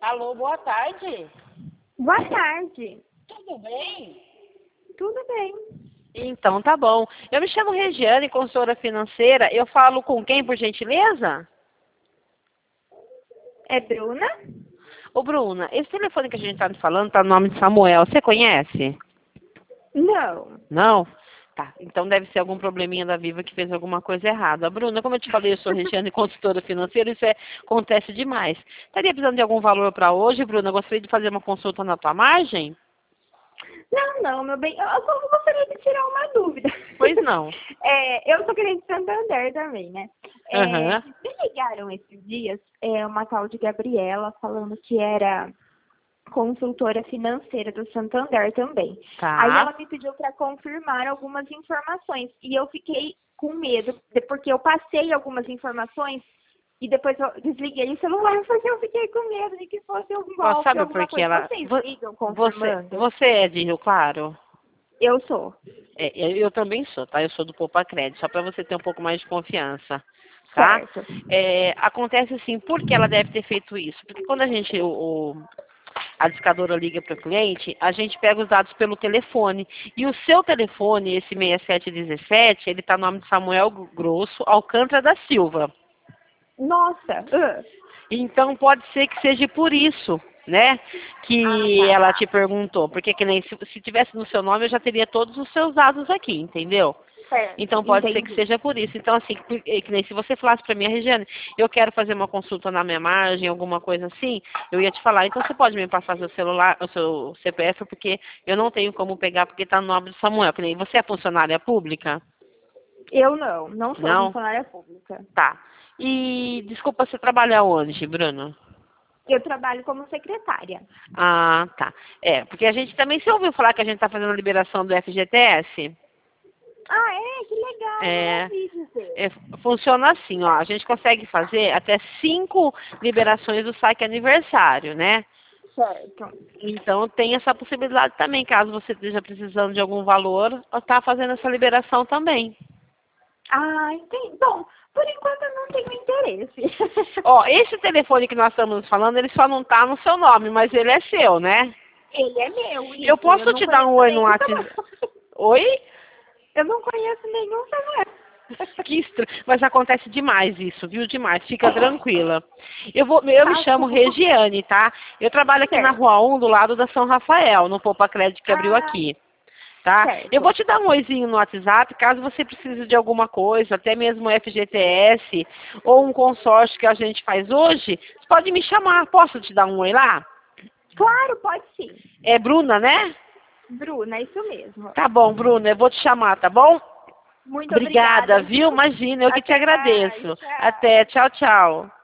Alô, boa tarde. Boa tarde. Tudo bem? Tudo bem. Então, tá bom. Eu me chamo Regiane, consultora financeira. Eu falo com quem, por gentileza? É Bruna? Ô, Bruna, esse telefone que a gente tá falando tá no nome de Samuel. Você conhece? Não. Não? Tá. Então deve ser algum probleminha da Viva que fez alguma coisa errada. Bruna, como eu te falei, eu sou Regiane, consultora financeira. Acontece demais. Estaria precisando de algum valor para hoje, Bruna? Gostaria de fazer uma consulta na tua margem? Não, meu bem. Eu só gostaria de tirar uma dúvida. Pois não. Eu sou cliente de Santander também, né? Aham. Me ligaram esses dias uma tal de Gabriela falando que era consultora financeira do Santander também. Aí Tá. ela me pediu para confirmar algumas informações e eu fiquei com medo, porque eu passei algumas informações e depois eu desliguei o celular porque eu fiquei com medo de que fosse um Ó, golpe, sabe alguma por que coisa. ela... Vocês ligam Você, confirmando? você é de Rio Claro? Eu sou. Eu também sou, tá? Eu sou do Poupa Crédito, só para você ter um pouco mais de confiança, tá? Certo. Acontece assim, por que ela deve ter feito isso? Porque quando a gente, a discadora liga para o cliente, a gente pega os dados pelo telefone. E o seu telefone, esse 6717, ele está no nome de Samuel Grosso Alcântara da Silva. Nossa. Então pode ser que seja por isso, né? Que ela te perguntou. Porque que nem se tivesse no seu nome, eu já teria todos os seus dados aqui, entendeu? Certo. Então pode ser que Entendi. seja por isso. Então, assim, que nem se você falasse para mim, Regiane, eu quero fazer uma consulta na minha margem, alguma coisa assim, eu ia te falar, então você pode me passar seu celular, o seu CPF, porque eu não tenho como pegar, porque está no nome do Samuel. Que nem você é funcionária pública? Eu não sou Não? funcionária pública. Tá. E desculpa, você trabalha onde, Bruno? Eu trabalho como secretária. Ah, tá. Porque a gente também, você ouviu falar que a gente está fazendo a liberação do FGTS? Ah, que legal, não É, ouvi dizer. funciona assim, ó. A gente consegue fazer até 5 liberações do saque aniversário, né? Certo. Então tem essa possibilidade também, caso você esteja precisando de algum valor, tá fazendo essa liberação também. Ah, entendi. Bom, por enquanto eu não tenho interesse. Ó, esse telefone que nós estamos falando, ele só não tá no seu nome, mas ele é seu, né? Ele é meu, Eu isso. Eu posso não te dar um conheço oi no nenhum WhatsApp? Samuel. Oi? Eu não conheço nenhum Samuel. Que estranho. Mas acontece demais isso, viu? Demais. Fica tranquila. Eu me Tá chamo bom. Regiane, tá? Eu trabalho aqui na Certo. Rua 1, do lado da São Rafael, no Poupa Crédito que abriu Ah, aqui. Tá? Eu vou certo. te dar um oizinho no WhatsApp, caso você precise de alguma coisa, até mesmo FGTS ou um consórcio que a gente faz hoje, você pode me chamar. Posso te dar um oi lá? Claro, pode sim. É Bruna, né? Bruna, é isso mesmo. Tá bom, Bruna, eu vou te chamar, tá bom? Muito Obrigada, obrigada, viu? viu? Imagina, eu que te Até mais. agradeço. Tchau. Até, tchau, tchau.